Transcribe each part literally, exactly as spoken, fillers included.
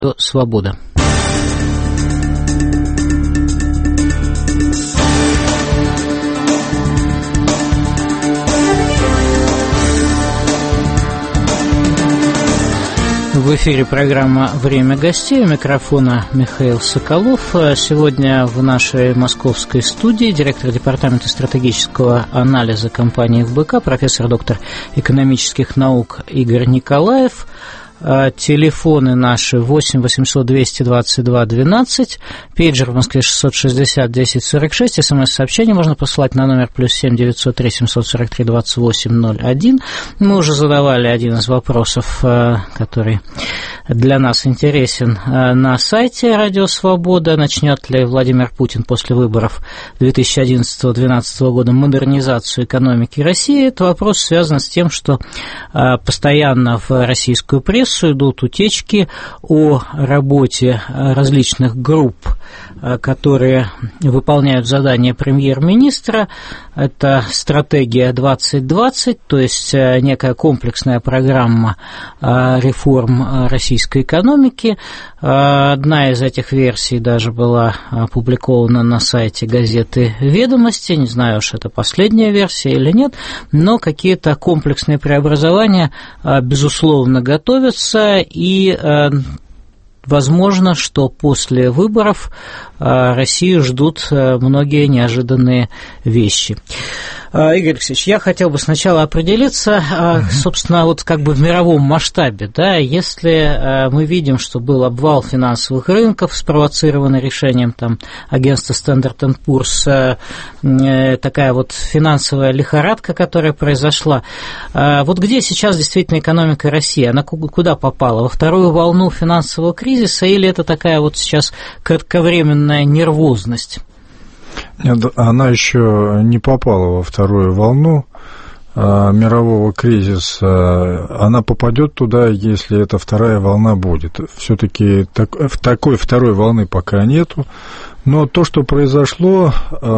Свобода. В эфире программа «Время гостей». У микрофона Михаил Соколов. Сегодня в нашей московской студии директор департамента стратегического анализа компании эф бэ ка, профессор, доктор экономических наук Игорь Николаев. Телефоны наши восемь восемьсот двести двадцать два двенадцать, пейджер в Москве шестьсот шестьдесят десять сорок шесть, смс-сообщение можно посылать на номер плюс семь девятьсот три семьсот сорок три двадцать восемь ноль один. Мы уже задавали один из вопросов, который для нас интересен, на сайте Радио Свобода. Начнет ли Владимир Путин после выборов две тысячи одиннадцатого — две тысячи двенадцатого года модернизацию экономики России? Это вопрос связан с тем, что постоянно в российскую прессу идут утечки о работе различных групп, которые выполняют задания премьер-министра. Это стратегия двадцать двадцать, то есть некая комплексная программа реформ российской экономики. Одна из этих версий даже была опубликована на сайте газеты «Ведомости». Не знаю уж, это последняя версия или нет, но какие-то комплексные преобразования, безусловно, готовятся, и возможно, что после выборов Россию ждут многие неожиданные вещи. Игорь Алексеевич, я хотел бы сначала определиться, собственно, вот как бы в мировом масштабе, да, если мы видим, что был обвал финансовых рынков, спровоцированный решением там агентства Standard энд Poor's, такая вот финансовая лихорадка, которая произошла, вот где сейчас действительно экономика России, она куда попала, во вторую волну финансового кризиса, или это такая вот сейчас кратковременная нервозность? Нет, она еще не попала во вторую волну а, мирового кризиса. Она попадет туда, если эта вторая волна будет. Все-таки так, такой второй волны пока нету. Но то, что произошло,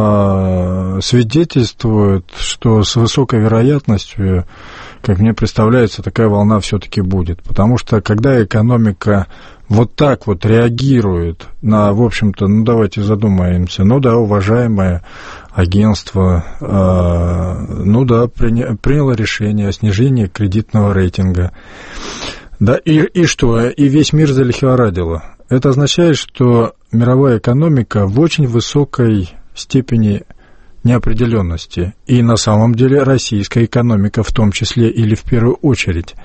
а, свидетельствует, что с высокой вероятностью, как мне представляется, такая волна все-таки будет. Потому что когда экономика вот так вот реагирует на, в общем-то, ну, давайте задумаемся, ну да, уважаемое агентство, э, ну да, приня, приняло решение о снижении кредитного рейтинга, да, и, и что, и весь мир залихорадило. Это означает, что мировая экономика в очень высокой степени неопределенности, и на самом деле российская экономика в том числе или в первую очередь.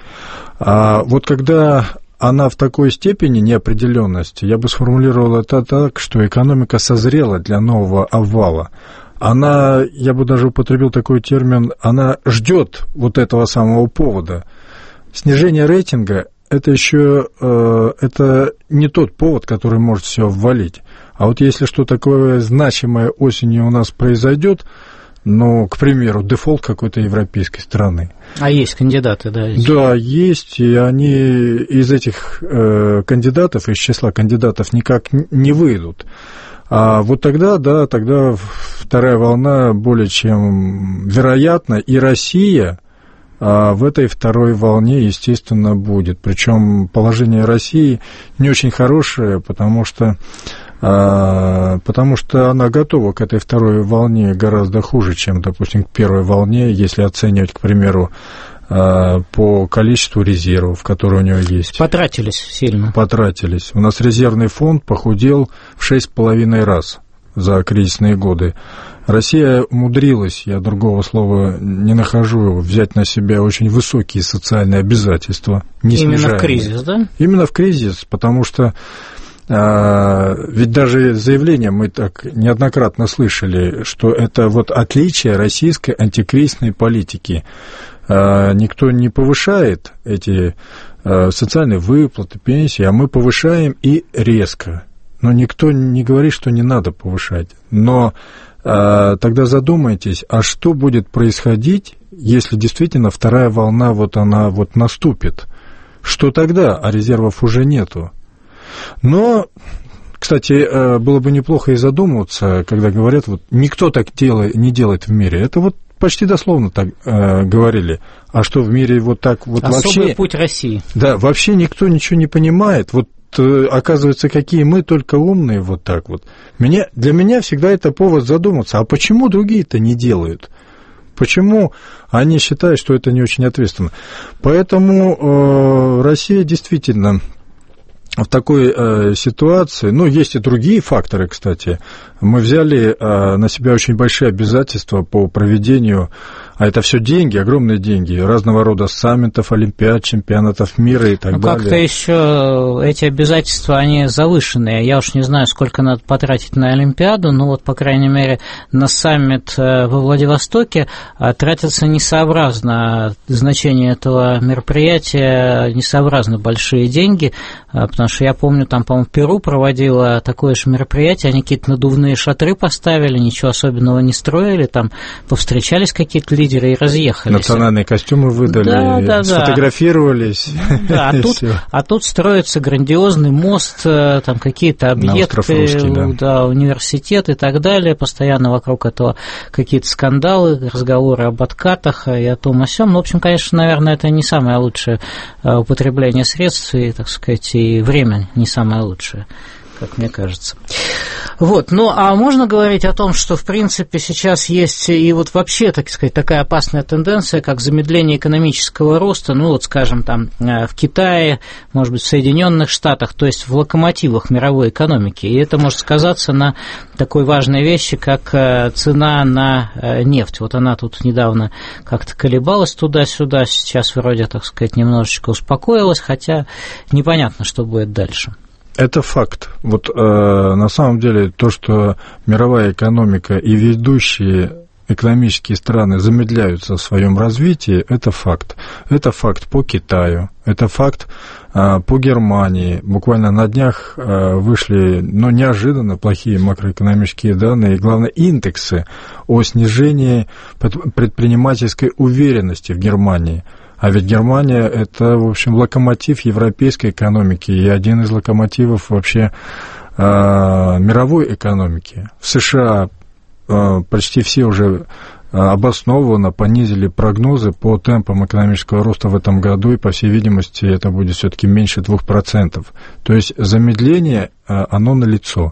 А вот когда она в такой степени неопределенности, я бы сформулировал это так, что экономика созрела для нового обвала. Она, я бы даже употребил такой термин, она ждет вот этого самого повода. Снижение рейтинга – это еще э, это не тот повод, который может все обвалить. А вот если что такое значимое осенью у нас произойдет, ну, к примеру, дефолт какой-то европейской страны. А есть кандидаты, да? Да, есть, и они из этих э, кандидатов, из числа кандидатов никак не выйдут. А вот тогда, да, тогда вторая волна более чем вероятна, и Россия а в этой второй волне, естественно, будет. Причем положение России не очень хорошее, потому что потому что она готова к этой второй волне гораздо хуже, чем, допустим, к первой волне, если оценивать, к примеру, по количеству резервов, которые у нее есть. Потратились сильно. Потратились. У нас резервный фонд похудел в шесть с половиной раз за кризисные годы. Россия умудрилась, я другого слова не нахожу, взять на себя очень высокие социальные обязательства. Не Именно снижаемые. В кризис, да? Именно в кризис, потому что ведь даже заявление мы так неоднократно слышали, что это вот отличие российской антикризисной политики. Никто не повышает эти социальные выплаты, пенсии, а мы повышаем и резко. Но никто не говорит, что не надо повышать. Но тогда задумайтесь, а что будет происходить, если действительно вторая волна вот она вот наступит? Что тогда? А резервов уже нету. Но, кстати, было бы неплохо и задуматься, когда говорят, вот никто так делает, не делает в мире. Это вот почти дословно так э, говорили. А что в мире вот так вот особый вообще... путь России. Да, вообще никто ничего не понимает. Вот оказывается, какие мы только умные вот так вот. Меня, для меня всегда это повод задуматься, а почему другие-то не делают? Почему они считают, что это не очень ответственно? Поэтому э, Россия действительно в такой э, ситуации, ну, есть и другие факторы, кстати. Мы взяли э, на себя очень большие обязательства по проведению, а это все деньги, огромные деньги, разного рода саммитов, олимпиад, чемпионатов мира и так ну, далее. Как-то еще эти обязательства, они завышенные. Я уж не знаю, сколько надо потратить на Олимпиаду, но вот, по крайней мере, на саммит во Владивостоке тратятся несообразно. Значение этого мероприятия несообразно большие деньги, потому что я помню, там, по-моему, Перу проводила такое же мероприятие, они какие-то надувные шатры поставили, ничего особенного не строили, там повстречались какие-то лидеры и разъехались. Национальные костюмы выдали, да, да, сфотографировались. Да, а, тут, а тут строится грандиозный мост, там какие-то объекты, Русский, да. Да, университет и так далее, постоянно вокруг этого какие-то скандалы, разговоры об откатах и о том о сём. Ну, в общем, конечно, наверное, это не самое лучшее употребление средств, и, так сказать, и время не самое лучшее, как мне кажется. Вот, ну, а можно говорить о том, что, в принципе, сейчас есть и вот вообще, так сказать, такая опасная тенденция, как замедление экономического роста, ну, вот, скажем, там, в Китае, может быть, в Соединенных Штатах, то есть в локомотивах мировой экономики, и это может сказаться на такой важной вещи, как цена на нефть. Вот она тут недавно как-то колебалась туда-сюда, сейчас вроде, так сказать, немножечко успокоилась, хотя непонятно, что будет дальше. Это факт. Вот э, на самом деле то, что мировая экономика и ведущие экономические страны замедляются в своем развитии, это факт. Это факт по Китаю, это факт э, по Германии. Буквально на днях э, вышли, ну, неожиданно плохие макроэкономические данные, и, главное, индексы о снижении предпринимательской уверенности в Германии. А ведь Германия – это, в общем, локомотив европейской экономики и один из локомотивов вообще э, мировой экономики. В США э, почти все уже обоснованно понизили прогнозы по темпам экономического роста в этом году, и, по всей видимости, это будет все-таки меньше двух процентов. То есть замедление, э, оно налицо.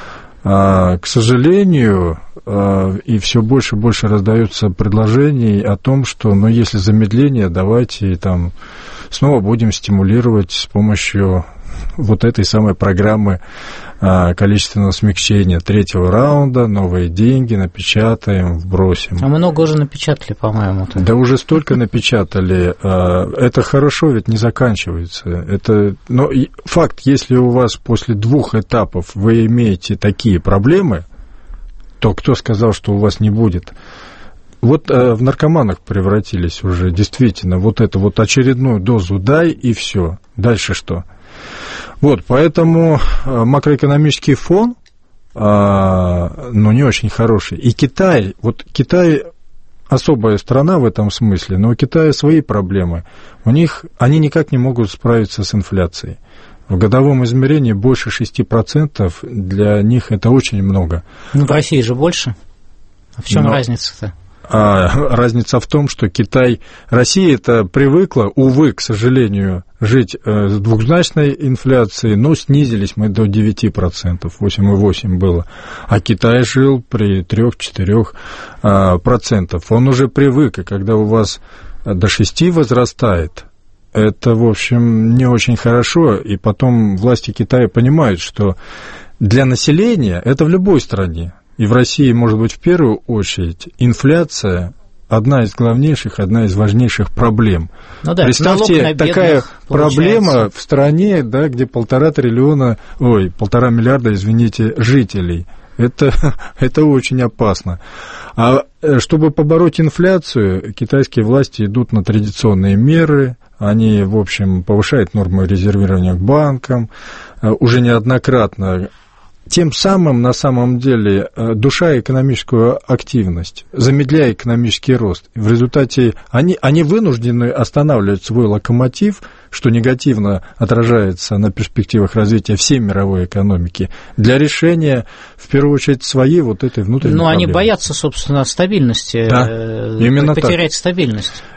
К сожалению, и все больше и больше раздается предложений о том, что, ну, если замедление, давайте там снова будем стимулировать с помощью вот этой самой программы количественного смягчения третьего раунда, новые деньги напечатаем, вбросим. А много уже напечатали, по-моему. Да уже столько напечатали. Это хорошо, ведь не заканчивается. Это, но факт, если у вас после двух этапов вы имеете такие проблемы, то кто сказал, что у вас не будет? Вот в наркоманах превратились уже, действительно, вот эту вот очередную дозу дай, и все. Дальше что? Вот, поэтому макроэкономический фон, ну, не очень хороший. И Китай, вот Китай особая страна в этом смысле, но у Китая свои проблемы. У них, они никак не могут справиться с инфляцией. В годовом измерении больше шести процентов, для них это очень много. Ну, в России же больше. А в чем но... разница-то? А разница в том, что Китай, Россия-то привыкла, увы, к сожалению, жить с двухзначной инфляцией, но снизились мы до девяти процентов, восемь целых восемь десятых было, а Китай жил при трёх-четырёх процентах. Он уже привык, и когда у вас до шести возрастает, это, в общем, не очень хорошо, и потом власти Китая понимают, что для населения, это в любой стране, и в России, может быть, в первую очередь, инфляция одна из главнейших, одна из важнейших проблем. Ну да, представьте, такая проблема в стране, да, где полтора триллиона, ой, полтора миллиарда, извините, жителей. Это, это очень опасно. А чтобы побороть инфляцию, китайские власти идут на традиционные меры. Они, в общем, повышают нормы резервирования к банкам уже неоднократно. Тем самым, на самом деле, душая экономическую активность, замедляя экономический рост. В результате они, они вынуждены останавливать свой локомотив, что негативно отражается на перспективах развития всей мировой экономики, для решения, в первую очередь, своей вот этой внутренней проблемы. Но они боятся, собственно, стабильности, да, именно потерять так. стабильность.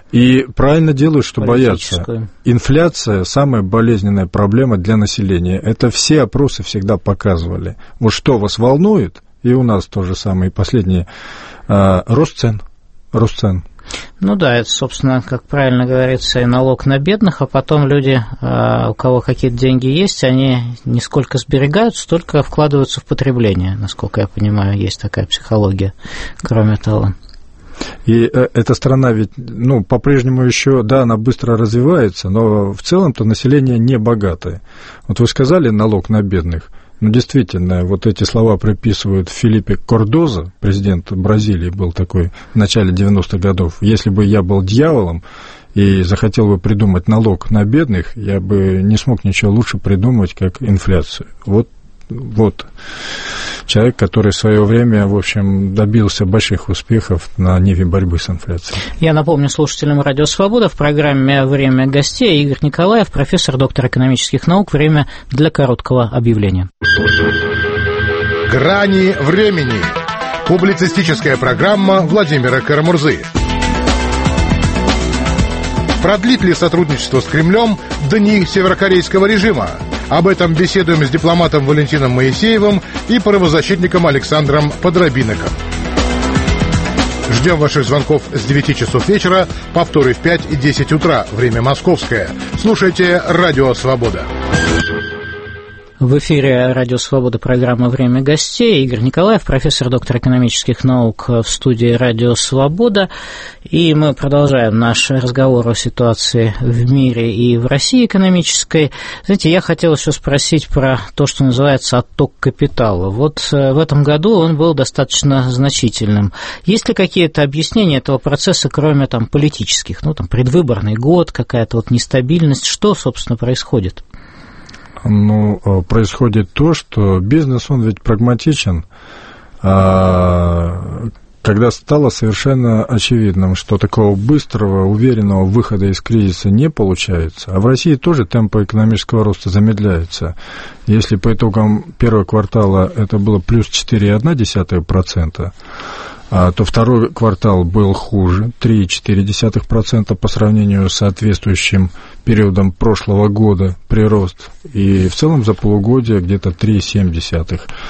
И правильно делают, что боятся. Инфляция – самая болезненная проблема для населения. Это все опросы всегда показывали. Вот что вас волнует, и у нас то же самое, и последнее – рост цен. Рост цен. Ну да, это, собственно, как правильно говорится, и налог на бедных, а потом люди, у кого какие-то деньги есть, они не сколько сберегают, столько вкладываются в потребление, насколько я понимаю, есть такая психология, кроме того. И эта страна ведь, ну, по-прежнему еще, да, она быстро развивается, но в целом-то население не богатое. Вот вы сказали налог на бедных. Ну, действительно, вот эти слова приписывают Филиппе Кордоза, президент Бразилии был такой в начале девяностых годов. Если бы я был дьяволом и захотел бы придумать налог на бедных, я бы не смог ничего лучше придумать, как инфляцию. Вот. Вот человек, который в свое время, в общем, добился больших успехов на ниве борьбы с инфляцией. Я напомню слушателям «Радио Свобода» в программе «Время гостей» Игорь Николаев, профессор, доктор экономических наук. Время для короткого объявления. «Грани времени». Публицистическая программа Владимира Карамурзы. Продлит ли сотрудничество с Кремлем дни северокорейского режима? Об этом беседуем с дипломатом Валентином Моисеевым и правозащитником Александром Подробиноком. Ждем ваших звонков с девяти часов вечера, повторы в пять и десять утра, время московское. Слушайте «Радио Свобода». В эфире «Радио Свобода», программа «Время гостей». Игорь Николаев, профессор, доктор экономических наук, в студии «Радио Свобода». И мы продолжаем наш разговор о ситуации в мире и в России экономической. Знаете, я хотел еще спросить про то, что называется отток капитала. Вот в этом году он был достаточно значительным. Есть ли какие-то объяснения этого процесса, кроме там политических? Ну, там, предвыборный год, какая-то вот нестабильность. Что, собственно, происходит? Ну, происходит то, что бизнес, он ведь прагматичен, когда стало совершенно очевидным, что такого быстрого, уверенного выхода из кризиса не получается, а в России тоже темпы экономического роста замедляются. Если по итогам первого квартала это было плюс четыре целых одна десятая процента, то второй квартал был хуже, три целых четыре десятых процента по сравнению с соответствующим периодом прошлого года прирост, и в целом за полугодие где-то три целых семь десятых процента.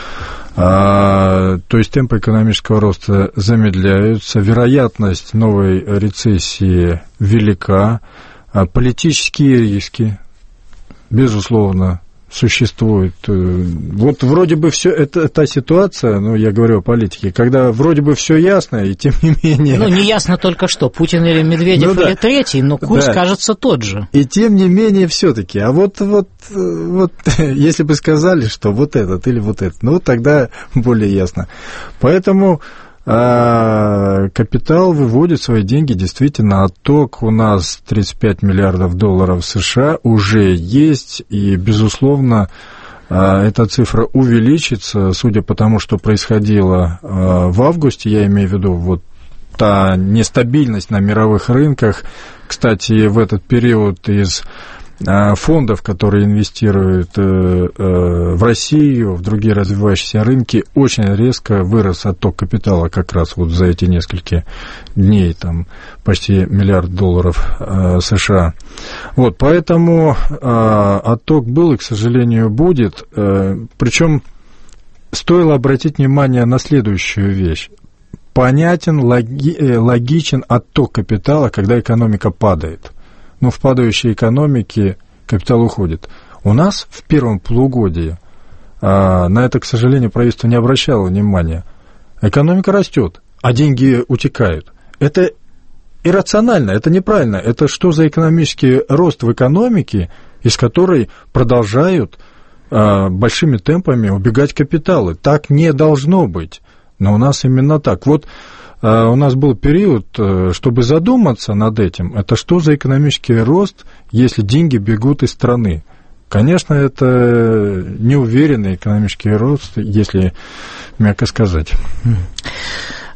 А, то есть темпы экономического роста замедляются, вероятность новой рецессии велика, а политические риски, безусловно, существует. Вот вроде бы все это та ситуация, ну, я говорю о политике, когда вроде бы все ясно, и тем не менее... Ну, не ясно только что, Путин или Медведев, ну, или да. третий, но курс, да. кажется, тот же. И тем не менее все-таки. А вот, вот, вот, если бы сказали, что вот этот или вот этот, ну, тогда более ясно. Поэтому... А капитал выводит свои деньги, действительно, отток у нас тридцать пять миллиардов долларов США уже есть, и, безусловно, эта цифра увеличится, судя по тому, что происходило в августе, я имею в виду вот та нестабильность на мировых рынках. Кстати, в этот период из фондов, которые инвестируют в Россию, в другие развивающиеся рынки, очень резко вырос отток капитала как раз вот за эти несколько дней, там почти миллиард долларов США. Вот, поэтому отток был и, к сожалению, будет. Причем стоило обратить внимание на следующую вещь. Понятен, логи, логичен отток капитала, когда экономика падает. Но в падающей экономике капитал уходит. У нас в первом полугодии а, на это, к сожалению, правительство не обращало внимания. Экономика растет, а деньги утекают. Это иррационально, это неправильно. Это что за экономический рост в экономике, из которой продолжают а, большими темпами убегать капиталы? Так не должно быть. Но у нас именно так. Вот у нас был период, чтобы задуматься над этим, это что за экономический рост, если деньги бегут из страны. Конечно, это неуверенный экономический рост, если мягко сказать.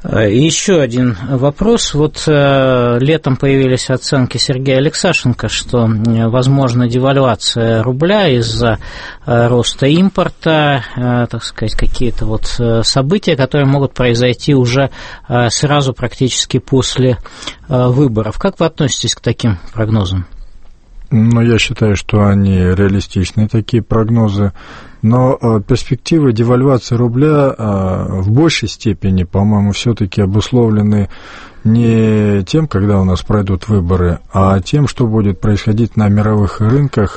Еще один вопрос. Вот э, летом появились оценки Сергея Алексашенко, что возможна девальвация рубля из-за э, роста импорта, э, так сказать, какие-то вот э, события, которые могут произойти уже э, сразу практически после э, выборов. Как вы относитесь к таким прогнозам? Ну, я считаю, что они реалистичные, такие прогнозы, но перспективы девальвации рубля в большей степени, по-моему, все-таки обусловлены не тем, когда у нас пройдут выборы, а тем, что будет происходить на мировых рынках,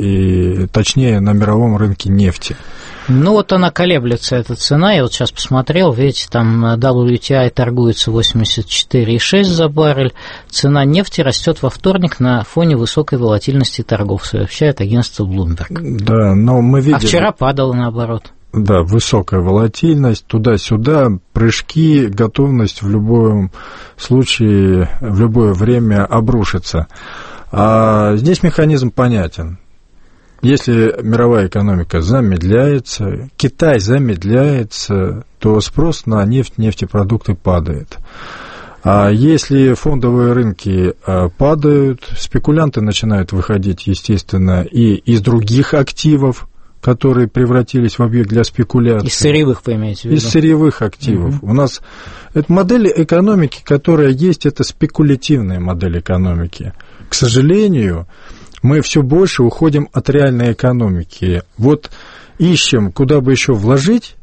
и точнее на мировом рынке нефти. Ну, вот она колеблется, эта цена. Я вот сейчас посмотрел, видите, там дабл ю ти ай торгуется восемьдесят четыре и шесть за баррель. Цена нефти растет во вторник на фоне высокой волатильности торгов, сообщает агентство Bloomberg. Да, но мы видим... А вчера падало наоборот. Да, высокая волатильность, туда-сюда, прыжки, готовность в любом случае, в любое время обрушиться. А здесь механизм понятен. Если мировая экономика замедляется, Китай замедляется, то спрос на нефть, нефтепродукты падает. А если фондовые рынки падают, спекулянты начинают выходить, естественно, и из других активов, которые превратились в объект для спекуляции. Из сырьевых, вы имеете в виду? Из сырьевых активов. Угу. У нас это модель экономики, которая есть, это спекулятивная модель экономики. К сожалению, мы все больше уходим от реальной экономики. Вот ищем, куда бы еще вложить,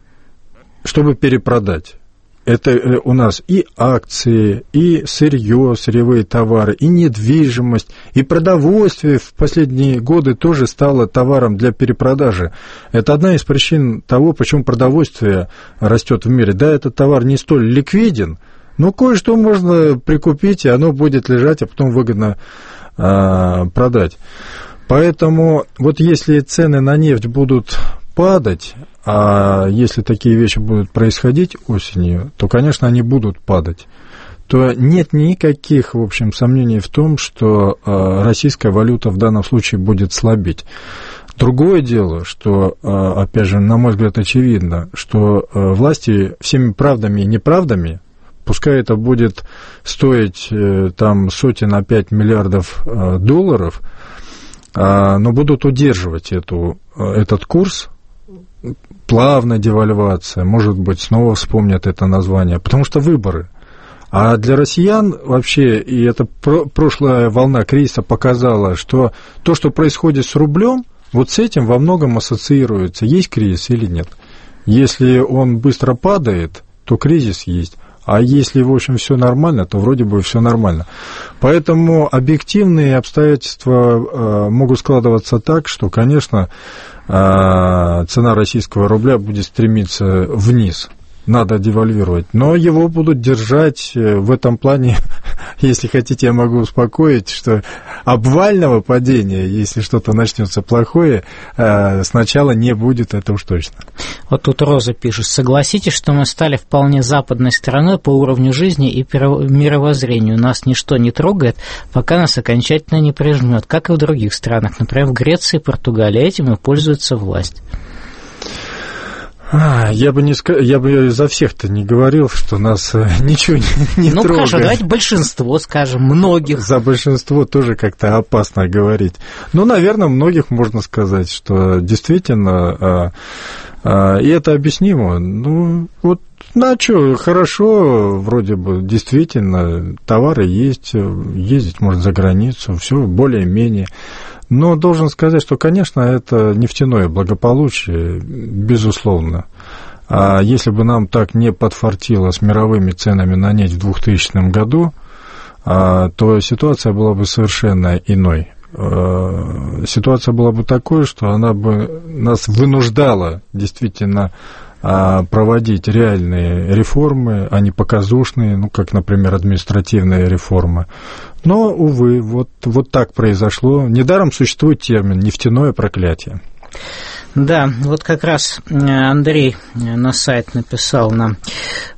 чтобы перепродать. Это у нас и акции, и сырье, сырьевые товары, и недвижимость, и продовольствие в последние годы тоже стало товаром для перепродажи. Это одна из причин того, почему продовольствие растет в мире. Да, этот товар не столь ликвиден, но кое-что можно прикупить, и оно будет лежать, а потом выгодно а, продать. Поэтому вот если цены на нефть будут падать, а если такие вещи будут происходить осенью, то, конечно, они будут падать, то нет никаких, в общем, сомнений в том, что российская валюта в данном случае будет слабеть. Другое дело, что, опять же, на мой взгляд, очевидно, что власти всеми правдами и неправдами, пускай это будет стоить там сотен на пять миллиардов долларов, но будут удерживать эту, этот курс, плавная девальвация, может быть, снова вспомнят это название, потому что выборы. А для россиян вообще, и эта прошлая волна кризиса показала, что то, что происходит с рублем, вот с этим во многом ассоциируется, есть кризис или нет. Если он быстро падает, то кризис есть. А если, в общем, все нормально, то вроде бы все нормально. Поэтому объективные обстоятельства могут складываться так, что, конечно, цена российского рубля будет стремиться вниз. Надо девальвировать. Но его будут держать в этом плане, если хотите, я могу успокоить, что обвального падения, если что-то начнется плохое, сначала не будет, это уж точно. Вот тут Роза пишет: согласитесь, что мы стали вполне западной страной по уровню жизни и мировоззрению. Нас ничто не трогает, пока нас окончательно не прижмет, как и в других странах, например, в Греции и Португалии. Этим и пользуется власть. Я бы, не, я бы за всех-то не говорил, что нас ничего не, не ну, трогает. Ну, хорошо, давайте большинство, скажем, многих. За большинство тоже как-то опасно говорить. Ну, наверное, многих можно сказать, что действительно, и это объяснимо. Ну, вот, ну, а что, хорошо, вроде бы, действительно, товары есть, ездить можно за границу, все более-менее. Но должен сказать, что, конечно, это нефтяное благополучие, безусловно. А если бы нам так не подфартило с мировыми ценами на нефть в двухтысячном году, то ситуация была бы совершенно иной. Ситуация была бы такой, что она бы нас вынуждала действительно проводить реальные реформы, а не показушные, ну, как, например, административные реформы. Но, увы, вот, вот так произошло. Недаром существует термин «нефтяное проклятие». Да, вот как раз Андрей на сайт написал нам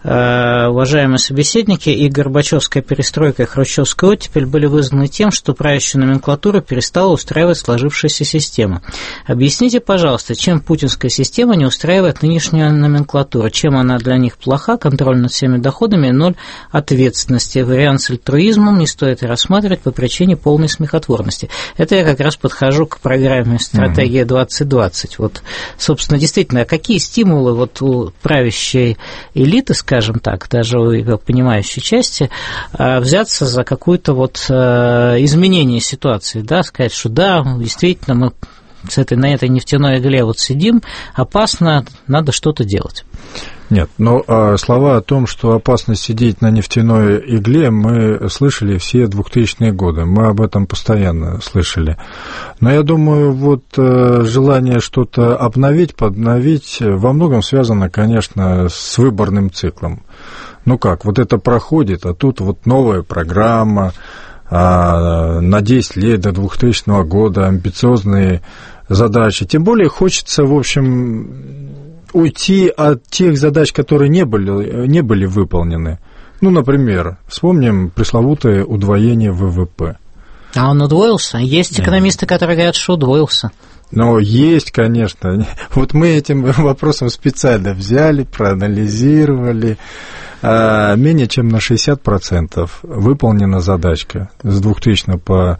уважаемые собеседники, и Горбачевская перестройка, и Хрущевская оттепель были вызваны тем, что правящая номенклатура перестала устраивать сложившаяся система. Объясните, пожалуйста, чем путинская система не устраивает нынешнюю номенклатуру? Чем она для них плоха? Контроль над всеми доходами, ноль ответственности. Вариант с альтруизмом не стоит и рассматривать по причине полной смехотворности. Это я как раз подхожу к программе «Стратегия двадцать двадцать». Вот, собственно, действительно, какие стимулы вот у правящей элиты, скажем так, даже у ее понимающей части, взяться за какое-то вот изменение ситуации, да, сказать, что да, действительно, мы с этой, на этой нефтяной игле вот сидим, опасно, надо что-то делать. Нет, но а, слова о том, что опасно сидеть на нефтяной игле, мы слышали все двухтысячные годы, мы об этом постоянно слышали. Но я думаю, вот желание что-то обновить, подновить во многом связано, конечно, с выборным циклом. Ну как, вот это проходит, а тут вот новая программа а, на десять лет до двухтысячного года, амбициозные задачи. Тем более хочется, в общем, уйти от тех задач, которые не были, не были выполнены. Ну, например, вспомним пресловутое удвоение ВВП. А он удвоился? Есть экономисты, которые говорят, что удвоился. Но есть, конечно. Вот мы этим вопросом специально взяли, проанализировали. Менее чем на шестьдесят процентов выполнена задачка с двухтысячного по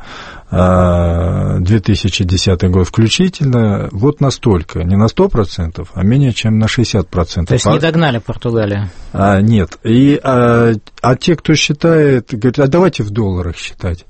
две тысячи десятый год включительно. Вот настолько, не на сто процентов, а менее чем на шестьдесят процентов. То есть не догнали Португалию? А, нет. И, а, а те, кто считает, говорят, а давайте в долларах считать.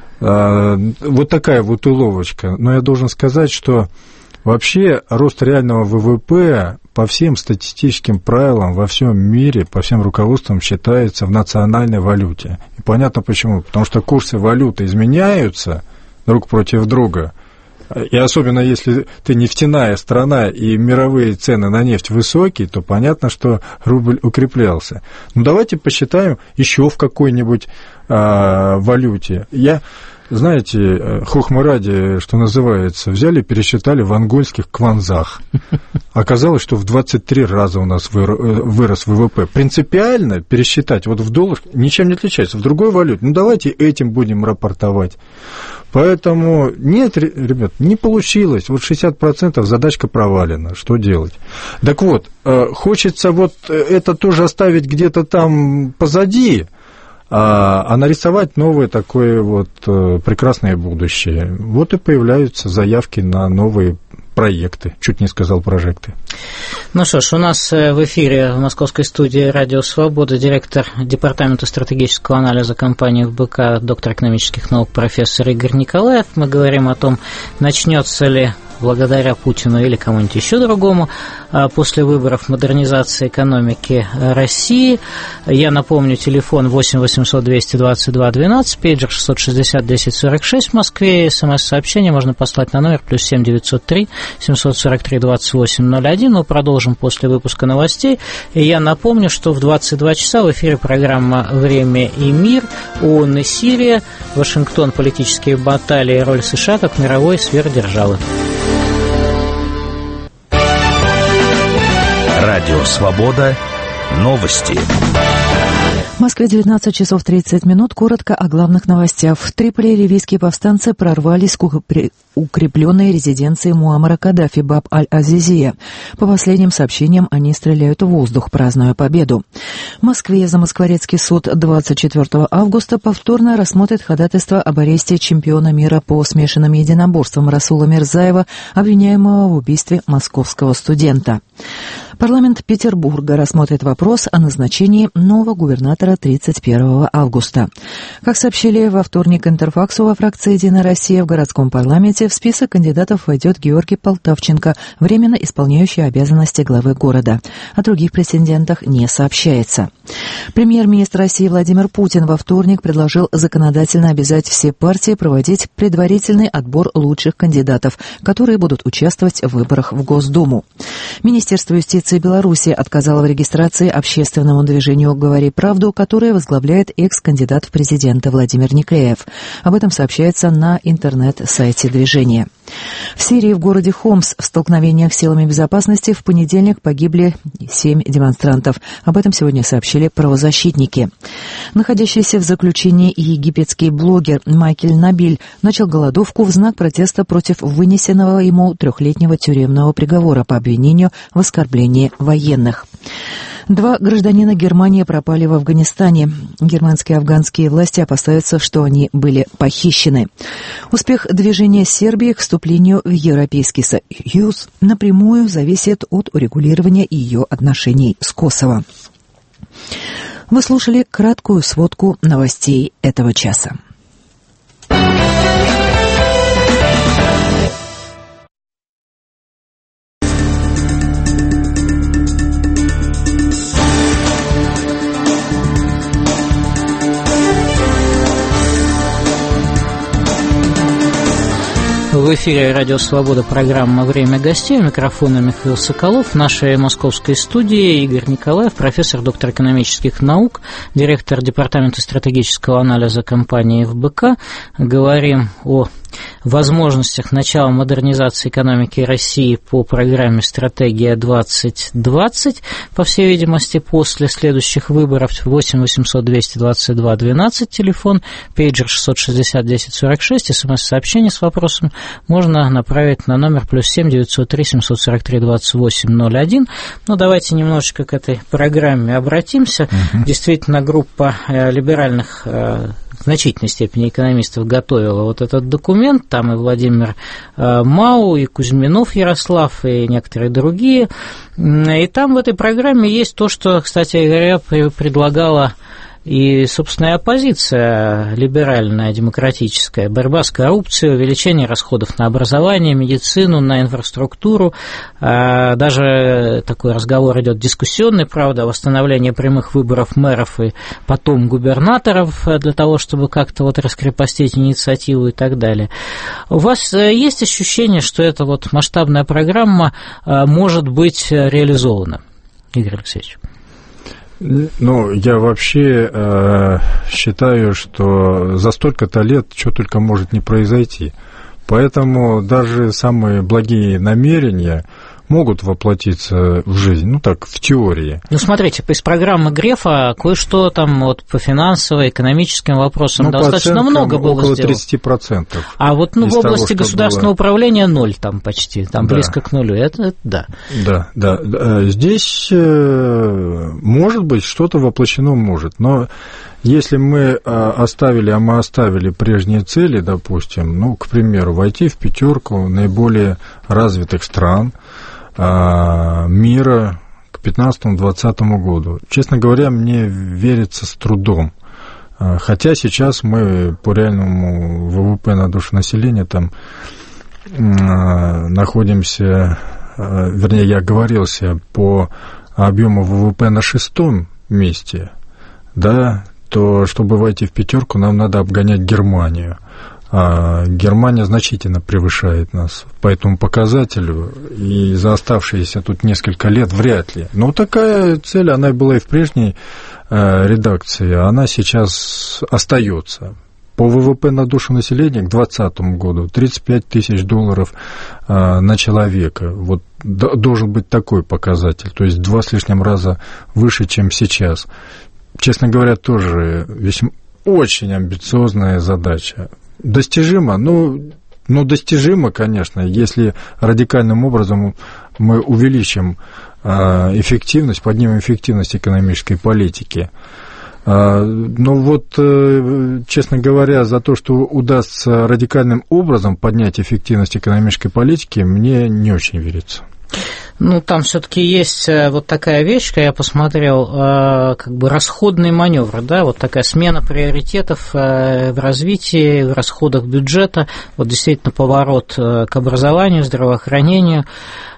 А, вот такая вот уловочка. Но я должен сказать, что вообще рост реального ВВП по всем статистическим правилам во всем мире, по всем руководствам считается в национальной валюте. И понятно почему. Потому что курсы валюты изменяются друг против друга. И особенно если ты нефтяная страна и мировые цены на нефть высокие, то понятно, что рубль укреплялся. Ну, давайте посчитаем еще в какой-нибудь а, валюте. Я... Знаете, хохма ради, что называется, взяли, пересчитали в ангольских кванзах. Оказалось, что в двадцать три раза у нас вырос ВВП. Принципиально пересчитать вот в долларах ничем не отличается. В другой валюте. Ну, давайте этим будем рапортовать. Поэтому нет, ребят, не получилось. Вот шестьдесят процентов задачка провалена. Что делать? Так вот, хочется вот это тоже оставить где-то там позади, а нарисовать новое такое вот прекрасное будущее. Вот и появляются заявки на новые проекты. Чуть не сказал прожекты. Ну что ж, у нас в эфире в московской студии «Радио Свобода» директор департамента стратегического анализа компании эф бэ ка, доктор экономических наук, профессор Игорь Николаев. Мы говорим о том, начнется ли благодаря Путину или кому-нибудь еще другому после выборов модернизации экономики России. Я напомню, телефон восемь восемьсот двести двадцать два двенадцать, пейджер шестьсот шестьдесят десять сорок шесть в Москве, смс-сообщение можно послать на номер плюс семь девятьсот три семьсот сорок три двадцать восемь ноль один. Мы продолжим после выпуска новостей. И я напомню, что в двадцать два часа в эфире программа «Время и мир», ООН и Сирия, Вашингтон, политические баталии, роль США как мировой сверхдержавы. Радио «Свобода». Новости. В Москве девятнадцать часов тридцать минут. Коротко о главных новостях. В Триполи ливийские повстанцы прорвались к укрепленной резиденции Муаммара Каддафи Баб-аль-Азизия. По последним сообщениям, они стреляют в воздух, празднуя победу. В Москве Замоскворецкий суд двадцать четвёртого августа повторно рассмотрит ходатайство об аресте чемпиона мира по смешанным единоборствам Расула Мирзаева, обвиняемого в убийстве московского студента. Парламент Петербурга рассмотрит вопрос о назначении нового губернатора тридцать первого августа. Как сообщили во вторник Интерфаксу, во фракции «Единая Россия» в городском парламенте в список кандидатов войдет Георгий Полтавченко, временно исполняющий обязанности главы города. О других претендентах не сообщается. Премьер-министр России Владимир Путин во вторник предложил законодательно обязать все партии проводить предварительный отбор лучших кандидатов, которые будут участвовать в выборах в Госдуму. Министерство юстиции Беларуси отказало в регистрации общественному движению «Говори правду», которое возглавляет экс-кандидат в президенты Владимир Никлеев. Об этом сообщается на интернет-сайте движения. В Сирии в городе Хомс в столкновениях с силами безопасности в понедельник погибли семь демонстрантов. Об этом сегодня сообщили правозащитники. Находящийся в заключении египетский блогер Майкель Набиль начал голодовку в знак протеста против вынесенного ему трехлетнего тюремного приговора по обвинению в оскорблении военных. Два гражданина Германии пропали в Афганистане. Германские и афганские власти опасаются, что они были похищены. Успех движения Сербии к вступлению в Европейский Союз напрямую зависит от урегулирования ее отношений с Косово. Вы слушали краткую сводку новостей этого часа. В эфире «Радио Свобода», программа «Время гостей». У микрофона Михаил Соколов. В нашей московской студии Игорь Николаев, профессор, доктор экономических наук, директор департамента стратегического анализа компании эф бэ ка. Говорим о возможностях начала модернизации экономики России по программе «Стратегия двадцать двадцать», по всей видимости, после следующих выборов. Восемь восемьсот двести двадцать два двенадцать, телефон, пейджер шестьсот шестьдесят десять сорок шесть, смс-сообщение с вопросом можно направить на номер плюс семь девятьсот три семьсот сорок три двадцать восемь ноль один. Но давайте немножечко к этой программе обратимся. Угу. Действительно, группа либеральных, в значительной степени экономистов, готовила вот этот документ. Там и Владимир Мау, и Кузьминов Ярослав, и некоторые другие. И там в этой программе есть то, что, кстати говоря, предлагала и, собственно, оппозиция либеральная, демократическая, борьба с коррупцией, увеличение расходов на образование, медицину, на инфраструктуру. Даже такой разговор идет дискуссионный, правда, о восстановлении прямых выборов мэров и потом губернаторов для того, чтобы как-то вот раскрепостить инициативу и так далее. У вас есть ощущение, что эта вот масштабная программа может быть реализована, Игорь Алексеевич? Ну, я вообще э, считаю, что за столько-то лет что только может не произойти. Поэтому даже самые благие намерения могут воплотиться в жизнь, ну так, в теории. Ну, смотрите, из программы Грефа кое-что там вот по финансовым, экономическим вопросам ну, достаточно много было около сделано. тридцать процентов. А вот ну, в области того, государственного было... управления ноль там почти, там да. близко к нулю, это, это да. Да, да. Здесь, может быть, что-то воплощено может, но если мы оставили, а мы оставили прежние цели, допустим, ну, к примеру, войти в пятерку наиболее развитых стран мира к пятнадцатому-двадцатому году. Честно говоря, мне верится с трудом. Хотя сейчас мы по реальному вэ вэ пэ на душу населения там находимся, вернее, я оговорился, по объему вэ вэ пэ на шестом месте, да, то чтобы войти в пятерку, нам надо обгонять Германию. А Германия значительно превышает нас по этому показателю, и за оставшиеся тут несколько лет вряд ли. Но такая цель, она и была и в прежней э, редакции, она сейчас остается. По вэ вэ пэ на душу населения к двадцатому году тридцать пять тысяч долларов э, на человека. Вот д- должен быть такой показатель, то есть два с лишним раза выше, чем сейчас. Честно говоря, тоже весьма, очень амбициозная задача. Достижимо? Ну, ну, достижимо, конечно, если радикальным образом мы увеличим э, эффективность, поднимем эффективность экономической политики. Э, но вот, э, честно говоря, за то, что удастся радикальным образом поднять эффективность экономической политики, мне не очень верится. Ну, там все-таки есть вот такая вещь, я посмотрел, как бы расходный маневр, да, вот такая смена приоритетов в развитии, в расходах бюджета, вот действительно поворот к образованию, здравоохранению.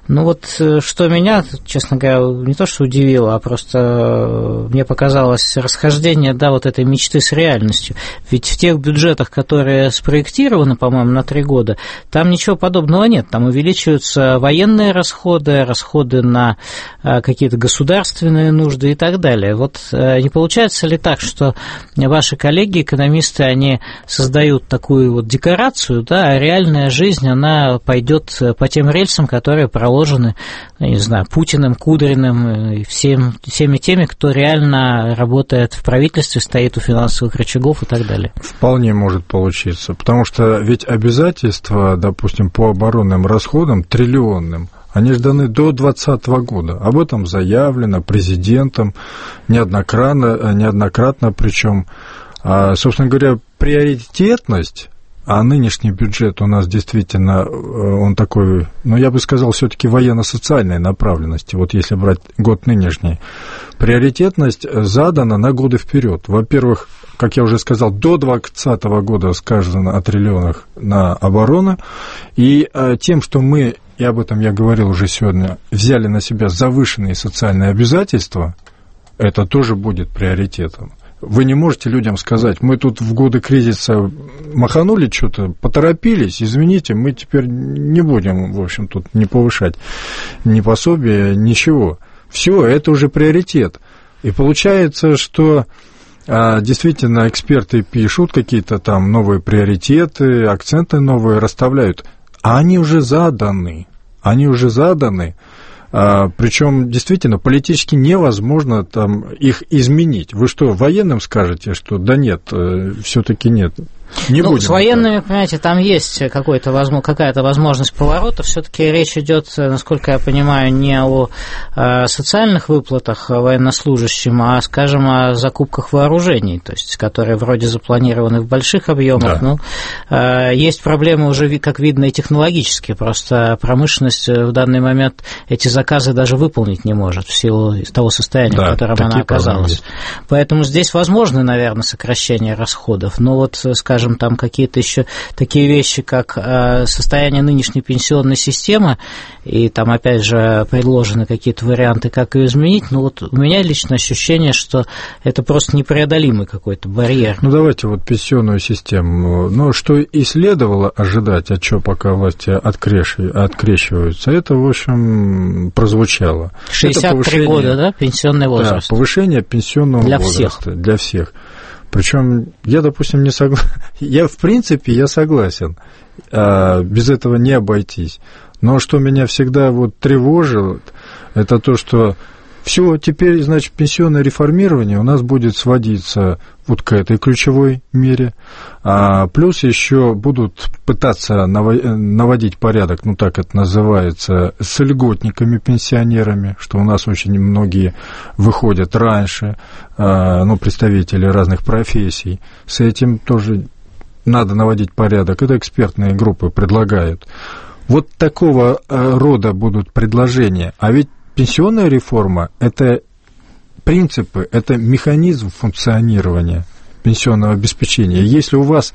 Ну вот, что меня, честно говоря, не то что удивило, а просто мне показалось расхождение, да, вот этой мечты с реальностью. Ведь в тех бюджетах, которые спроектированы, по-моему, на три года, там ничего подобного нет. Там увеличиваются военные расходы, расходы на какие-то государственные нужды и так далее. Вот не получается ли так, что ваши коллеги, экономисты, они создают такую вот декорацию, да, а реальная жизнь, она пойдет по тем рельсам, которые проложены, я не знаю, Путиным, Кудриным и всем, всеми теми, кто реально работает в правительстве, стоит у финансовых рычагов и так далее. Вполне может получиться, потому что ведь обязательства, допустим, по оборонным расходам триллионным, они же даны до двадцатого года. Об этом заявлено президентом неоднократно, неоднократно причем, собственно говоря, приоритетность. А нынешний бюджет у нас действительно, он такой, ну, я бы сказал, все-таки военно-социальной направленности, вот если брать год нынешний. Приоритетность задана на годы вперед. Во-первых, как я уже сказал, до двадцатого года сказано о триллионах на оборону, и тем, что мы, и об этом я говорил уже сегодня, взяли на себя завышенные социальные обязательства, это тоже будет приоритетом. Вы не можете людям сказать, мы тут в годы кризиса маханули что-то, поторопились, извините, мы теперь не будем, в общем, тут не повышать ни пособия, ничего. Все, это уже приоритет. И получается, что а, действительно эксперты пишут какие-то там новые приоритеты, акценты новые расставляют, а они уже заданы, они уже заданы. Причем действительно политически невозможно там их изменить. Вы что, военным скажете, что да нет, все-таки нет? Не ну, будем. С военными, так. Понимаете, там есть какой-то, какая-то возможность поворота. Все-таки речь идет, насколько я понимаю, не о социальных выплатах военнослужащим, а, скажем, о закупках вооружений, то есть, которые вроде запланированы в больших объемах. Да. Ну, есть проблемы уже, как видно, и технологические. Просто промышленность в данный момент эти заказы даже выполнить не может в силу того состояния, да, в котором она оказалась. Поэтому здесь возможны, наверное, сокращения расходов. Но вот, скажем, там какие-то еще такие вещи, как состояние нынешней пенсионной системы, и там, опять же, предложены какие-то варианты, как ее изменить, но вот у меня лично ощущение, что это просто непреодолимый какой-то барьер. Ну, давайте вот пенсионную систему. Ну, что и следовало ожидать, от чего пока власти открещиваются, это, в общем, прозвучало. шестьдесят три года, да, пенсионный возраст? Да, повышение пенсионного для возраста. Всех. Для всех. Причем я, допустим, не согласен. Я, в принципе, я согласен. Без этого не обойтись. Но что меня всегда вот тревожило, это то, что все, теперь, значит, пенсионное реформирование у нас будет сводиться вот к этой ключевой мере. А плюс еще будут пытаться наводить порядок, ну так это называется, с льготниками-пенсионерами, что у нас очень многие выходят раньше, ну, представители разных профессий. С этим тоже надо наводить порядок. Это экспертные группы предлагают. Вот такого рода будут предложения. А ведь пенсионная реформа – это принципы, это механизм функционирования пенсионного обеспечения. Если у вас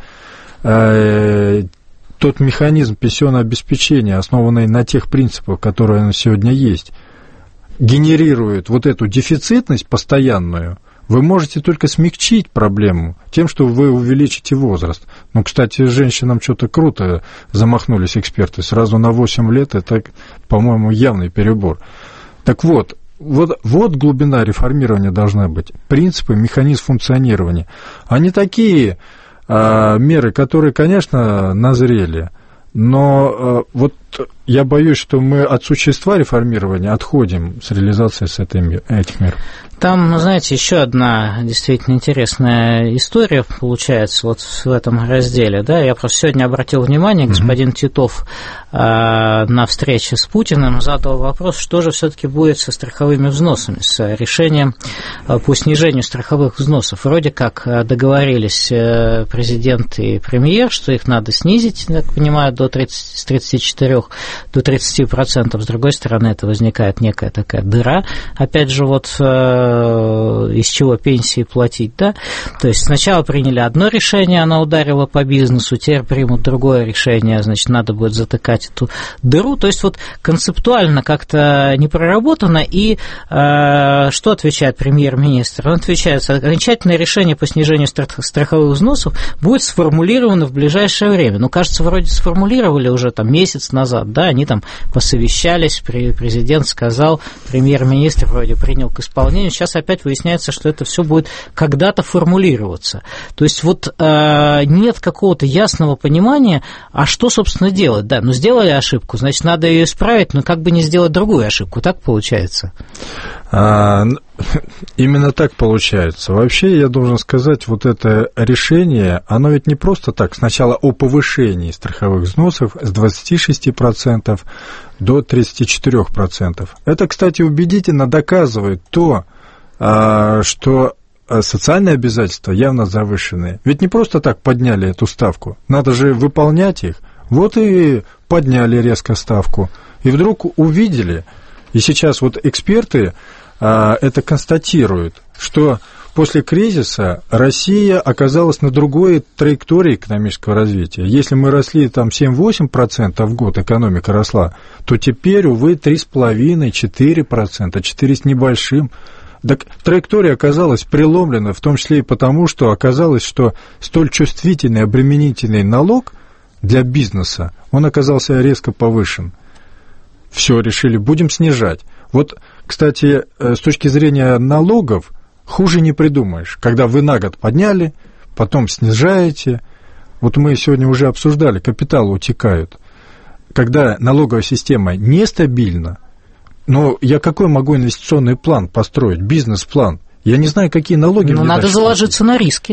э, тот механизм пенсионного обеспечения, основанный на тех принципах, которые на сегодня есть, генерирует вот эту дефицитность постоянную, вы можете только смягчить проблему тем, что вы увеличите возраст. Ну, кстати, женщинам что-то круто замахнулись эксперты. Сразу на восемь лет это, по-моему, явный перебор. Так вот, вот, вот глубина реформирования должна быть. Принципы, механизм функционирования. А не такие а, меры, которые, конечно, назрели. Но а, вот я боюсь, что мы от существа реформирования отходим с реализацией с этой, этих мер. Там, знаете, еще одна действительно интересная история получается вот в этом разделе. Да? Я просто сегодня обратил внимание, господин mm-hmm. Титов э, на встрече с Путиным задал вопрос, что же все-таки будет со страховыми взносами, с решением э, по снижению страховых взносов. Вроде как договорились э, президент и премьер, что их надо снизить, я так понимаю, до тридцати, с тридцати четырёх четырёх до тридцати процентов. С другой стороны, это возникает некая такая дыра, опять же, вот из чего пенсии платить, да? То есть сначала приняли одно решение, оно ударило по бизнесу, теперь примут другое решение, значит, надо будет затыкать эту дыру. То есть вот концептуально как-то не проработано, и э, что отвечает премьер-министр? Он отвечает, окончательное решение по снижению страховых взносов будет сформулировано в ближайшее время. Ну, кажется, вроде сформулировали уже там месяц назад, да, они там посовещались, президент сказал, премьер-министр вроде принял к исполнению, сейчас опять выясняется, что это все будет когда-то формулироваться. То есть вот э, нет какого-то ясного понимания, а что, собственно, делать, да, ну, сделали ошибку, значит, надо ее исправить, но как бы не сделать другую ошибку, так получается? А, именно так получается. Вообще, я должен сказать, вот это решение, оно ведь не просто так, сначала о повышении страховых взносов с двадцати шести процентов до тридцати четырёх процентов. Это, кстати, убедительно доказывает то, что социальные обязательства явно завышенные. Ведь не просто так подняли эту ставку, надо же выполнять их. Вот и подняли резко ставку. И вдруг увидели, и сейчас вот эксперты а, это констатируют, что после кризиса Россия оказалась на другой траектории экономического развития. Если мы росли там семь-восемь процентов в год, экономика росла, то теперь, увы, три с половиной - четыре процента, четыре с небольшим. Так траектория оказалась преломлена, в том числе и потому, что оказалось, что столь чувствительный, обременительный налог для бизнеса, он оказался резко повышен. Все, решили, будем снижать. Вот, кстати, с точки зрения налогов, хуже не придумаешь. Когда вы на год подняли, потом снижаете. Вот мы сегодня уже обсуждали, капиталы утекают. Когда налоговая система нестабильна, но я какой могу инвестиционный план построить, бизнес-план? Я не знаю, какие налоги... Ну, надо заложиться на риски.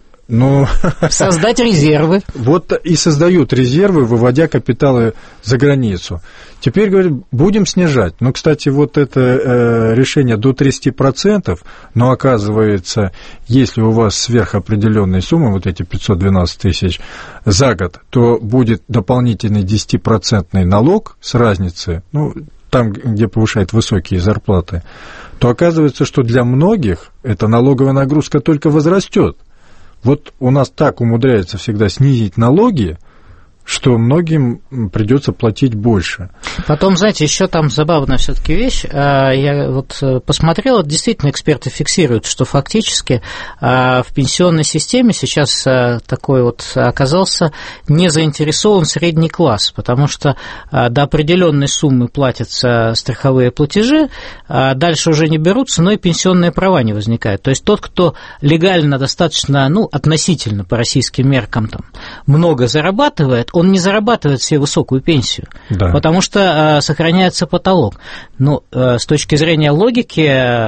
Ну, создать резервы. Вот и создают резервы, выводя капиталы за границу. Теперь, говорят, будем снижать. Но, кстати, вот это э, решение до тридцати процентов, но оказывается, если у вас сверхопределенные суммы, вот эти пятьсот двенадцать тысяч за год, то будет дополнительный десятипроцентный налог с разницы, ну, там, где повышают высокие зарплаты, то оказывается, что для многих эта налоговая нагрузка только возрастет. Вот у нас так умудряется всегда снизить налоги, что многим придется платить больше. Потом, знаете, еще там забавная все-таки вещь. Я вот посмотрел, действительно эксперты фиксируют, что фактически в пенсионной системе сейчас такой вот оказался не заинтересован средний класс, потому что до определенной суммы платятся страховые платежи, дальше уже не берутся, но и пенсионные права не возникают. То есть тот, кто легально достаточно, ну, относительно по российским меркам там много зарабатывает, он не зарабатывает себе высокую пенсию, да, потому что э, сохраняется потолок. Ну, э, с точки зрения логики,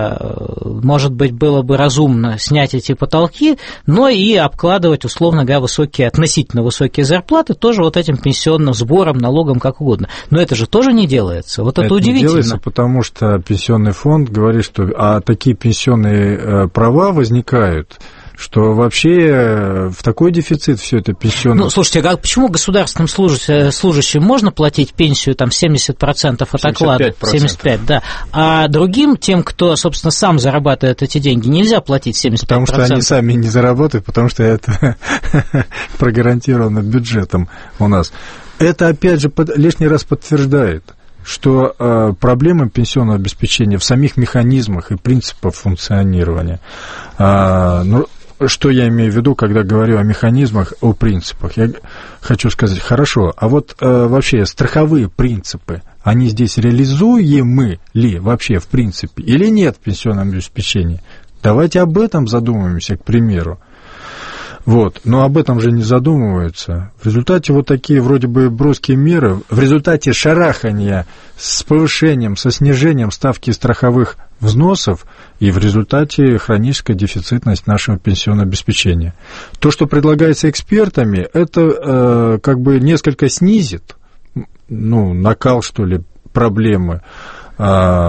э, может быть, было бы разумно снять эти потолки, но и обкладывать, условно говоря, высокие, относительно высокие зарплаты тоже вот этим пенсионным сбором, налогом, как угодно. Но это же тоже не делается. Вот это, это удивительно. Не делается, потому что пенсионный фонд говорит, что а такие пенсионные права возникают, что вообще в такой дефицит все это пенсионное... Ну, слушайте, а почему государственным служащим можно платить пенсию там семьдесят процентов от оклада? семьдесят пять процентов, да. А другим, тем, кто, собственно, сам зарабатывает эти деньги, нельзя платить семьдесят пять процентов? Потому что они сами не зарабатывают, потому что это прогарантировано бюджетом у нас. Это, опять же, лишний раз подтверждает, что э, проблема пенсионного обеспечения в самих механизмах и принципах функционирования. Э, ну, что я имею в виду, когда говорю о механизмах, о принципах? Я хочу сказать, хорошо, а вот э, вообще страховые принципы, они здесь реализуемы ли вообще в принципе или нет в пенсионном обеспечении? Давайте об этом задумаемся, к примеру. Вот, но об этом же не задумываются. В результате вот такие вроде бы броские меры, в результате шарахания с повышением, со снижением ставки страховых взносов и в результате хроническая дефицитность нашего пенсионного обеспечения. То, что предлагается экспертами, это э, как бы несколько снизит, ну, накал, что ли, проблемы, э,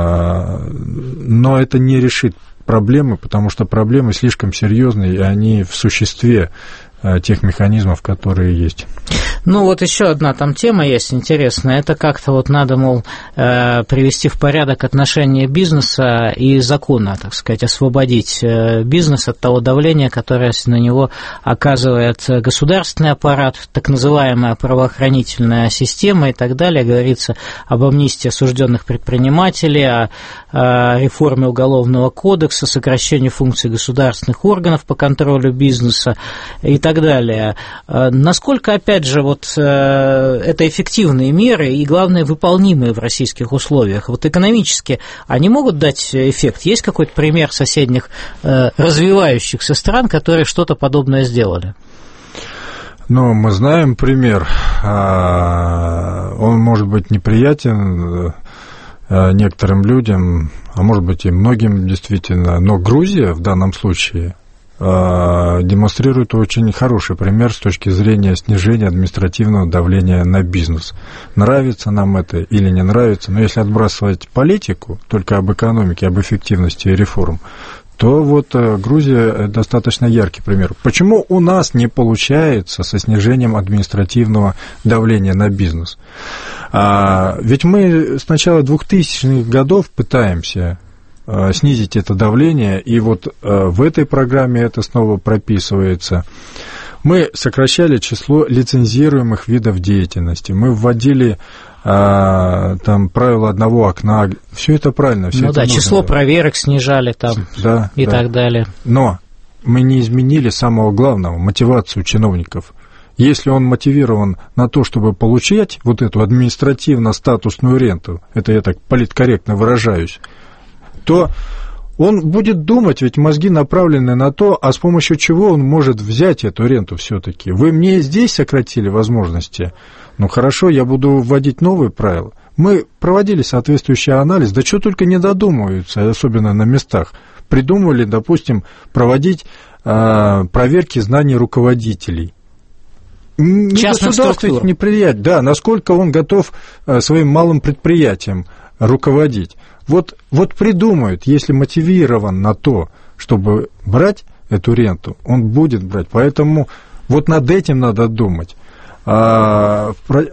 но это не решит проблемы, потому что проблемы слишком серьезные, и они в существе тех механизмов, которые есть. Ну, вот еще одна там тема есть интересная. Это как-то вот надо, мол, привести в порядок отношения бизнеса и закона, так сказать, освободить бизнес от того давления, которое на него оказывает государственный аппарат, так называемая правоохранительная система и так далее. Говорится об амнистии осужденных предпринимателей, о реформе уголовного кодекса, сокращении функций государственных органов по контролю бизнеса и так далее. Насколько, опять же, вот это эффективные меры и, главное, выполнимые в российских условиях? Вот экономически они могут дать эффект? Есть какой-то пример соседних развивающихся стран, которые что-то подобное сделали? Ну, мы знаем пример. Он может быть неприятен некоторым людям, а может быть и многим действительно, но Грузия в данном случае демонстрирует очень хороший пример с точки зрения снижения административного давления на бизнес. Нравится нам это или не нравится, но если отбрасывать политику, только об экономике, об эффективности реформ, то вот Грузия достаточно яркий пример. Почему у нас не получается со снижением административного давления на бизнес? А, ведь мы с начала двухтысячных годов пытаемся снизить это давление, и вот в этой программе это снова прописывается. Мы сокращали число лицензируемых видов деятельности, мы вводили а, там правило одного окна, все это правильно. Все ну это да, нужно. Число проверок снижали там да, и да. так далее. Но мы не изменили самого главного, мотивацию чиновников. Если он мотивирован на то, чтобы получать вот эту административно-статусную ренту, это я так политкорректно выражаюсь, то он будет думать, ведь мозги направлены на то, а с помощью чего он может взять эту ренту все-таки. Вы мне здесь сократили возможности, ну хорошо, я буду вводить новые правила. Мы проводили соответствующий анализ, да что только не додумываются, особенно на местах. Придумывали, допустим, проводить э, проверки знаний руководителей. Не государственных, не предприятий, да, насколько он готов э, своим малым предприятием руководить. Вот, вот придумают, если мотивирован на то, чтобы брать эту ренту, он будет брать. Поэтому вот над этим надо думать. А, про...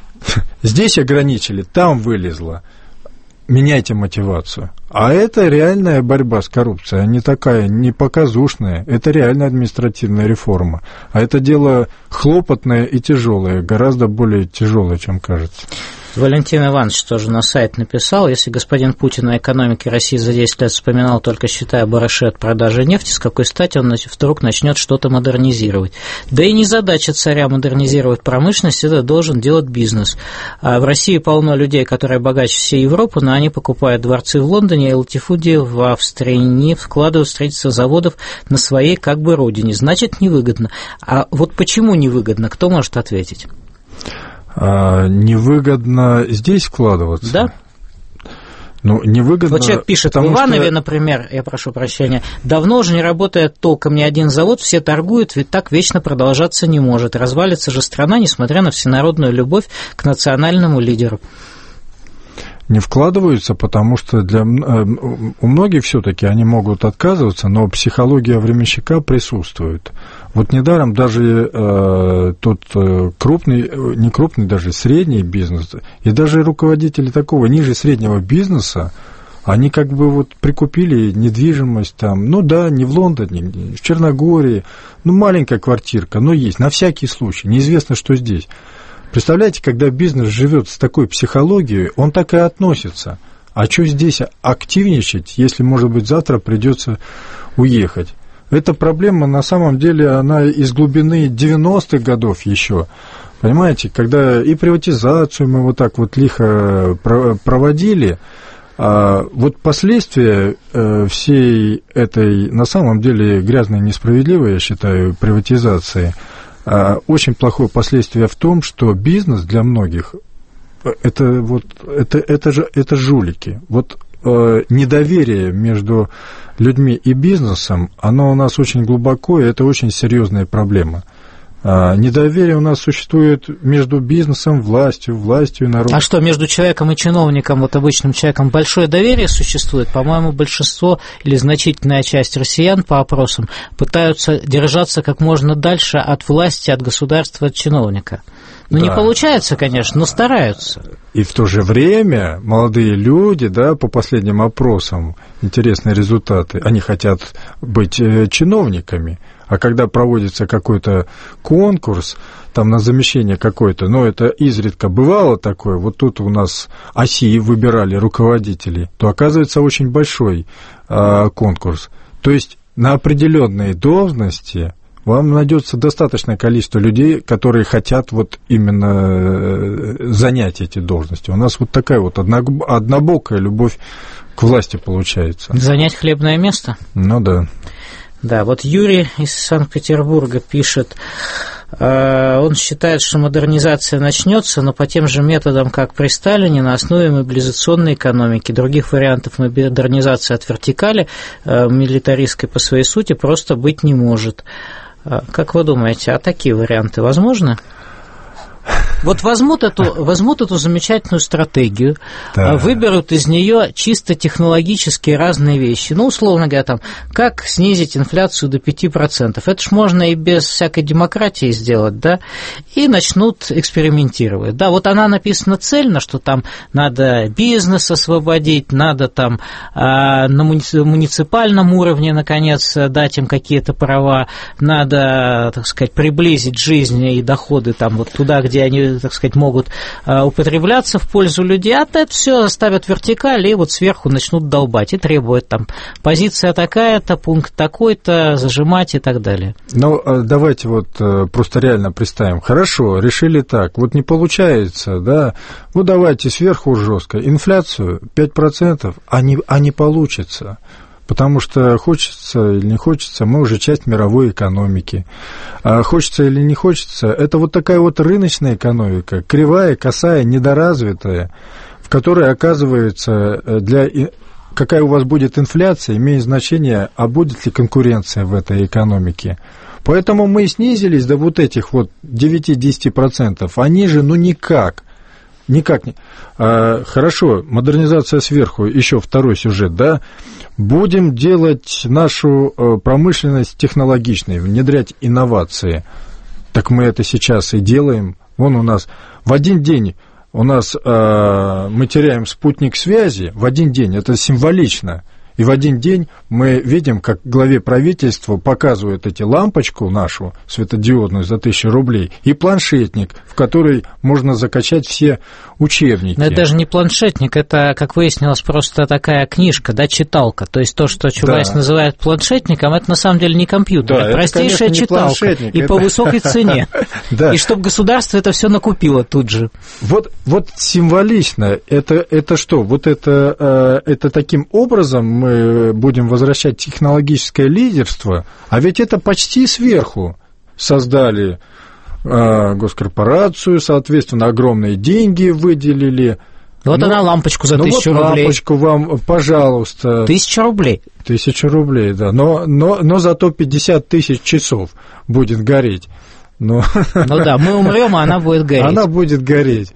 Здесь ограничили, там вылезло. Меняйте мотивацию. А это реальная борьба с коррупцией, а не такая, не показушная. Это реальная административная реформа. А это дело хлопотное и тяжелое, гораздо более тяжелое, чем кажется. Валентин Иванович тоже на сайт написал, если господин Путин о экономике России за десять лет вспоминал только считая барыши от продажи нефти, с какой стати он вдруг начнет что-то модернизировать. Да и не задача царя модернизировать промышленность, это должен делать бизнес. А в России полно людей, которые богаче всей Европы, но они покупают дворцы в Лондоне и латифудии в Австрии, не вкладывают в строительство заводов на своей как бы родине. Значит, невыгодно. А вот почему невыгодно? Кто может ответить? Невыгодно здесь вкладываться? Да. Ну, невыгодно... Вот человек пишет, в Иванове, что... например, я прошу прощения, давно уже не работает толком ни один завод, все торгуют, ведь так вечно продолжаться не может. Развалится же страна, несмотря на всенародную любовь к национальному лидеру. Не вкладываются, потому что для, у многих все-таки они могут отказываться, но психология временщика присутствует. Вот недаром даже э, тот крупный, не крупный, даже средний бизнес, и даже руководители такого ниже среднего бизнеса, они как бы вот прикупили недвижимость там, ну да, не в Лондоне, не в Черногории, ну маленькая квартирка, но есть, на всякий случай, неизвестно, что здесь. Представляете, когда бизнес живет с такой психологией, он так и относится. А что здесь активничать, если, может быть, завтра придется уехать? Эта проблема, на самом деле, она из глубины девяностых годов еще. Понимаете, когда и приватизацию мы вот так вот лихо проводили, вот последствия всей этой, на самом деле, грязной и несправедливой, я считаю, приватизации, очень плохое последствие в том, что бизнес для многих это вот это это же это жулики. Вот э, недоверие между людьми и бизнесом, оно у нас очень глубоко, и это очень серьезная проблема. Недоверие у нас существует между бизнесом, властью, властью и народом. А что, между человеком и чиновником, вот обычным человеком, большое доверие существует? По-моему, большинство или значительная часть россиян по опросам пытаются держаться как можно дальше от власти, от государства, от чиновника. Ну, да. Не получается, конечно, но стараются. И в то же время молодые люди, да, по последним опросам, интересные результаты, они хотят быть чиновниками. А когда проводится какой-то конкурс, там на замещение какое-то, но это изредка бывало такое, вот тут у нас ОСИ выбирали руководителей, то оказывается очень большой э, конкурс. То есть на определенные должности вам найдется достаточное количество людей, которые хотят вот именно занять эти должности. У нас вот такая вот однобокая любовь к власти получается. Занять хлебное место? Ну да. Да, вот Юрий из Санкт-Петербурга пишет, он считает, что модернизация начнется, но по тем же методам, как при Сталине, на основе мобилизационной экономики. Других вариантов модернизации от вертикали, милитаристской по своей сути, просто быть не может. Как вы думаете, а такие варианты возможны? Вот возьмут эту, возьмут эту замечательную стратегию, да. Выберут из нее чисто технологические разные вещи. Ну, условно говоря, там, как снизить инфляцию до пяти процентов. Это ж можно и без всякой демократии сделать, да, и начнут экспериментировать. Да, вот она написана цельно, что там надо бизнес освободить, надо там на муниципальном уровне, наконец, дать им какие-то права, надо, так сказать, приблизить жизнь и доходы там вот туда, где они, так сказать, могут употребляться в пользу людей, а это все оставят вертикаль и вот сверху начнут долбать и требуют там позиция такая-то, пункт такой-то, зажимать и так далее. Ну, давайте вот просто реально представим. Хорошо, решили так, вот не получается, да, ну давайте сверху жестко, инфляцию пять процентов, а не, а не получится. Потому что хочется или не хочется, мы уже часть мировой экономики. А хочется или не хочется, это вот такая вот рыночная экономика, кривая, косая, недоразвитая, в которой, оказывается, для... какая у вас будет инфляция, имеет значение, а будет ли конкуренция в этой экономике. Поэтому мы снизились до вот этих вот девять-десять процентов, а ниже, ну, никак. Никак не. А, хорошо, модернизация сверху, еще второй сюжет, да. Будем делать нашу промышленность технологичной, внедрять инновации. Так мы это сейчас и делаем. Вон у нас в один день у нас а, мы теряем спутник связи, в один день, это символично. И в один день мы видим, как главе правительства показывают эти лампочку нашу светодиодную за тысячу рублей и планшетник, в который можно закачать все учебники. Но это даже не планшетник, это, как выяснилось, просто такая книжка, да, читалка. То есть то, что Чубайс да. называет планшетником, это на самом деле не компьютер, да, это простейшая это, конечно, читалка. И это... по высокой цене. И чтобы государство это все накупило тут же. Вот символично, это что? Вот это таким образом мы мы будем возвращать технологическое лидерство, а ведь это почти сверху создали э, госкорпорацию, соответственно, огромные деньги выделили. Вот ну, она лампочку за ну тысячу вот рублей. Лампочку вам, пожалуйста. Тысяча рублей. Тысяча рублей, да. Но, но, но зато пятьдесят тысяч часов будет гореть. Но... Ну да, мы умрем, а она будет гореть. Она будет гореть.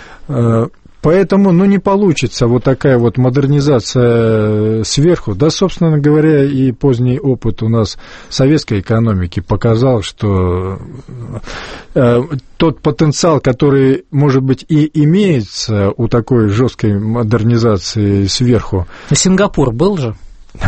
Поэтому, ну, не получится вот такая вот модернизация сверху. Да, собственно говоря, и поздний опыт у нас советской экономики показал, что э, тот потенциал, который, может быть, и имеется у такой жесткой модернизации сверху. Сингапур был же?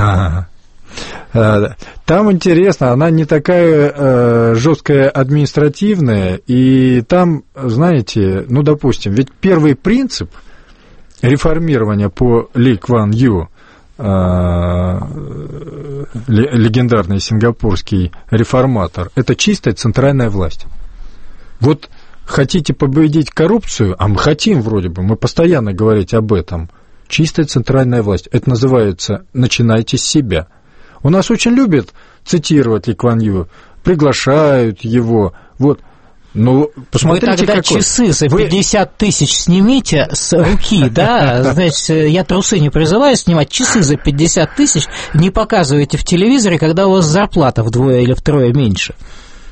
Там интересно, она не такая э, жесткая административная, и там, знаете, ну, допустим, ведь первый принцип реформирования по Ли Кван Ю, э, легендарный сингапурский реформатор, это чистая центральная власть. Вот хотите победить коррупцию, а мы хотим вроде бы, мы постоянно говорить об этом, чистая центральная власть, это называется «начинайте с себя». У нас очень любят цитировать Ли Кван Ю, приглашают его, вот. Ну, посмотрите, вы тогда какой. Часы за пятьдесят Вы... тысяч снимите с руки, да, значит, я трусы не призываю снимать, часы за пятьдесят тысяч не показывайте в телевизоре, когда у вас зарплата вдвое или втрое меньше.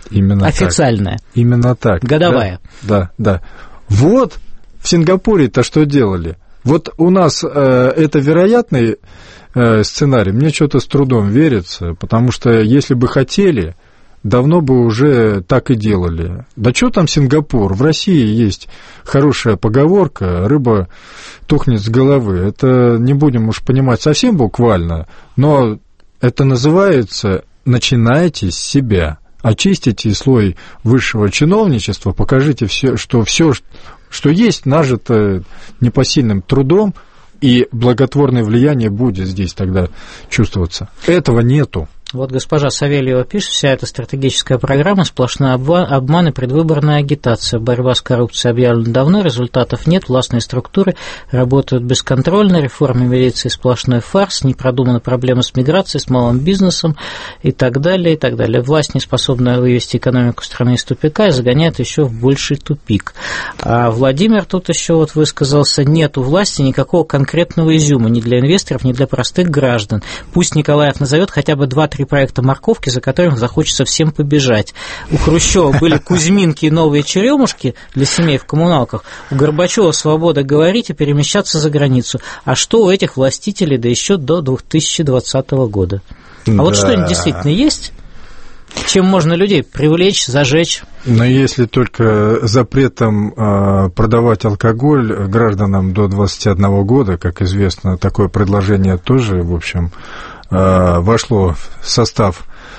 Именно официальная. Так. Именно так. Годовая. Да, да, да. Вот в Сингапуре-то что делали? Вот у нас э, это вероятный э, сценарий, мне что-то с трудом верится, потому что если бы хотели, давно бы уже так и делали. Да что там Сингапур? В России есть хорошая поговорка «рыба тухнет с головы». Это не будем уж понимать совсем буквально, но это называется «начинайте с себя». Очистите слой высшего чиновничества, покажите, все, что все, что есть, нажито непосильным трудом, и благотворное влияние будет здесь тогда чувствоваться. Этого нету. Вот госпожа Савельева пишет, вся эта стратегическая программа сплошной обман и предвыборная агитация. Борьба с коррупцией объявлена давно, результатов нет, властные структуры работают бесконтрольно, реформа милиции сплошной фарс, не продуманы проблемы с миграцией, с малым бизнесом и так далее, и так далее. Власть не способна вывести экономику страны из тупика и загоняет еще в больший тупик. А Владимир тут еще вот высказался, нет у власти никакого конкретного изюма ни для инвесторов, ни для простых граждан. Пусть Николаев назовет хотя бы два-три проекта морковки, за которым захочется всем побежать. У Хрущева были Кузьминки и новые черемушки для семей в коммуналках. У Горбачева свобода говорить и перемещаться за границу. А что у этих властителей, да еще до две тысячи двадцатого года? А да. Вот что-нибудь действительно есть? Чем можно людей привлечь, зажечь? Но если только запретом э, продавать алкоголь гражданам до двадцати одного года, как известно, такое предложение тоже, в общем, э, вошло в состав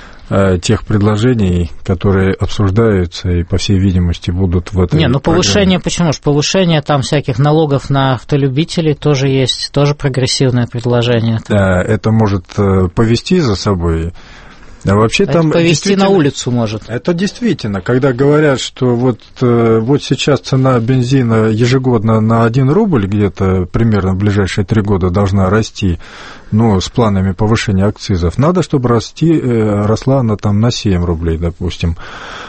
э, тех предложений, которые обсуждаются и, по всей видимости, будут в этой Не, ну программе. Повышение, почему же? Повышение там всяких налогов на автолюбителей тоже есть, тоже прогрессивное предложение. Да, это может повести за собой. А вообще это там повезти на улицу может. Это действительно, когда говорят, что вот, вот сейчас цена бензина ежегодно на один рубль где-то примерно в ближайшие три года должна расти, ну, с планами повышения акцизов, надо, чтобы расти, росла она там на семь рублей, допустим.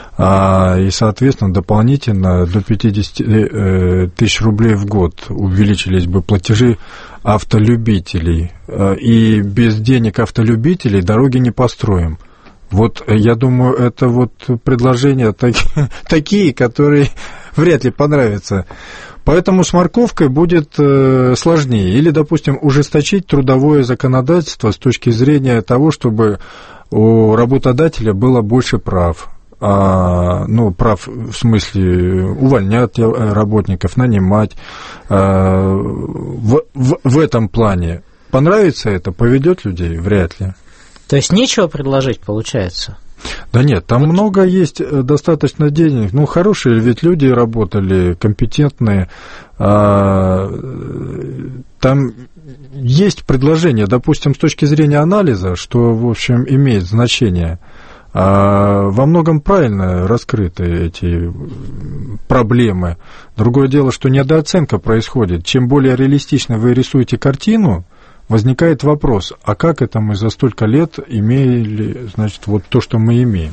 А, и, соответственно, дополнительно до пятьдесят тысяч рублей в год увеличились бы платежи автолюбителей. И без денег автолюбителей дороги не построим. Вот, я думаю, это вот предложения так, такие, которые вряд ли понравятся. Поэтому с морковкой будет сложнее. Или, допустим, ужесточить трудовое законодательство с точки зрения того, чтобы у работодателя было больше прав. А, ну, прав в смысле увольнять работников, нанимать. А, в, в, в этом плане понравится это, поведет людей? Вряд ли. То есть нечего предложить, получается? Да нет, там вот. Много есть достаточно денег. Ну, хорошие ведь люди работали, компетентные. А, там есть предложение, допустим, с точки зрения анализа, что, в общем, имеет значение. А во многом правильно раскрыты эти проблемы. Другое дело, что недооценка происходит. Чем более реалистично вы рисуете картину, возникает вопрос, а как это мы за столько лет имели, значит, вот то, что мы имеем?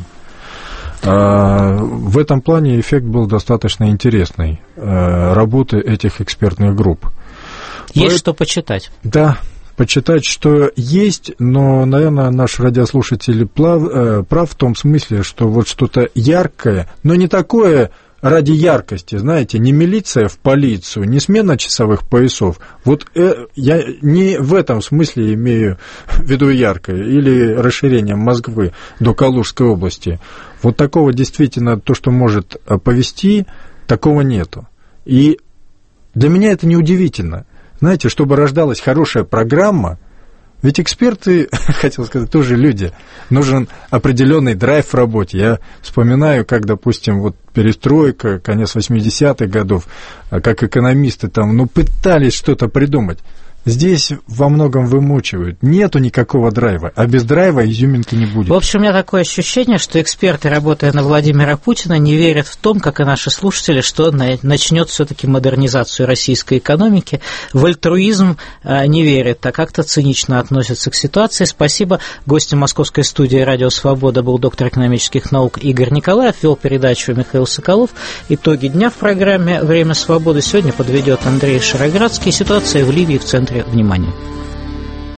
А в этом плане эффект был достаточно интересный, работы этих экспертных групп. Есть По... что почитать. Да. Почитать, что есть, но, наверное, наш радиослушатель прав, прав в том смысле, что вот что-то яркое, но не такое ради яркости, знаете, не милиция в полицию, не смена часовых поясов. Вот э, я не в этом смысле имею в виду яркое, или расширение Москвы до Калужской области. Вот такого действительно, то, что может повести, такого нету. И для меня это неудивительно. Знаете, чтобы рождалась хорошая программа, ведь эксперты, хотел сказать, тоже люди, нужен определенный драйв в работе. Я вспоминаю, как, допустим, вот перестройка, конец восьмидесятых годов, как экономисты там, ну, пытались что-то придумать. Здесь во многом вымучивают. Нету никакого драйва, а без драйва изюминки не будет. В общем, у меня такое ощущение, что эксперты, работая на Владимира Путина, не верят в том, как и наши слушатели, что начнет все-таки модернизацию российской экономики. В альтруизм не верят, а как-то цинично относятся к ситуации. Спасибо. Гостем московской студии «Радио Свобода» был доктор экономических наук Игорь Николаев, вел передачу Михаил Соколов. Итоги дня в программе «Время свободы» сегодня подведет Андрей Шароградский. Ситуация в Ливии в центре внимания.